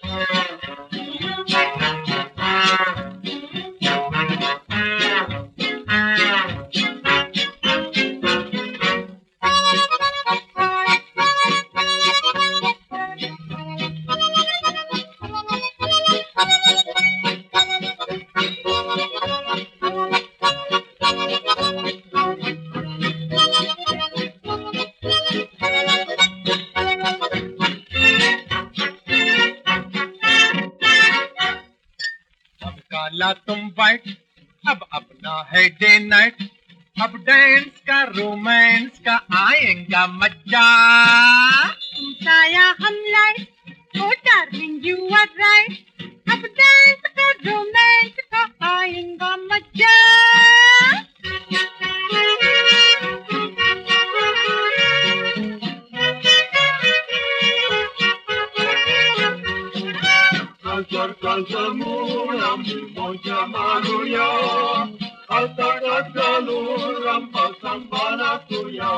काला तुम वाइट, अब अपना है डे नाइट, अब डांस का रोमांस का आएगा मजा। तुम साया हम light, oh darling you are right, अब डांस का रोमांस का आएगा मजा। Kalsamuram, Monja Manuya, Altakaluram, Pasambana Tuya.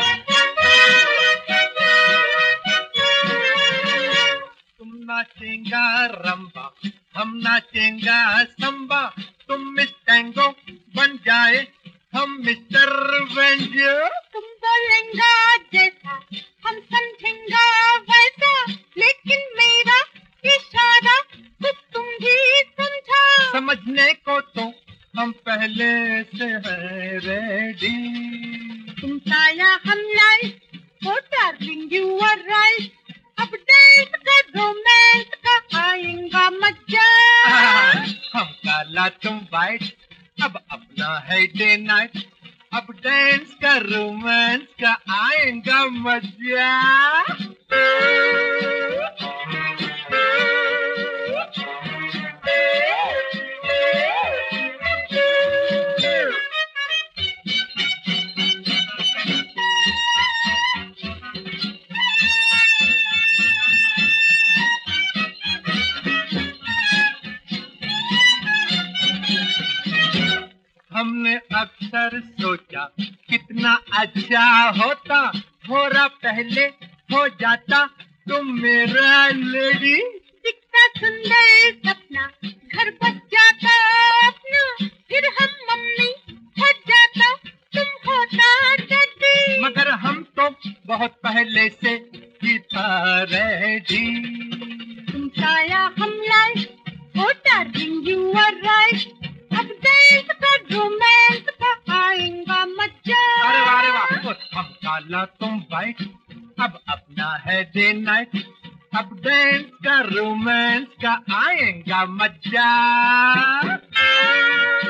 तुम नाचेंगा रंबा, हम नाचेंगा संबा, तुम मिस टैंगो बन जाए, हम मिस्टर वेंजो। तुम बोलेंगा जैसा, हम समझेंगा वैसा, लेकिन मेरा इशारा तो तुम भी समझा। समझने को तो हम पहले से हैं रेडी। तुम साया हम light, oh darling you are right, अब डांस का रोमांस का आएगा मजा। हम काला तुम वाइट, अब अपना है डे नाइट, अब डांस का रोमांस का आएगा मजा। हमने अक्सर सोचा कितना अच्छा होता, थोड़ा पहले हो जाता तुम मेरा लेडी। दिखता सुंदर सपना, घर बस जाता अपना, फिर हम मम्मी हो जाता, तुम होता डैडी। मगर हम तो बहुत पहले से ही था रेडी। तुम साया हम light, oh darling you are right, अब डांस का रोमांस का आएगा मजा। अरे वाह अरे वाह, हम काला तुम वाइट, अब अपना है डे नाइट, अब डांस का रोमांस का आएगा मजा।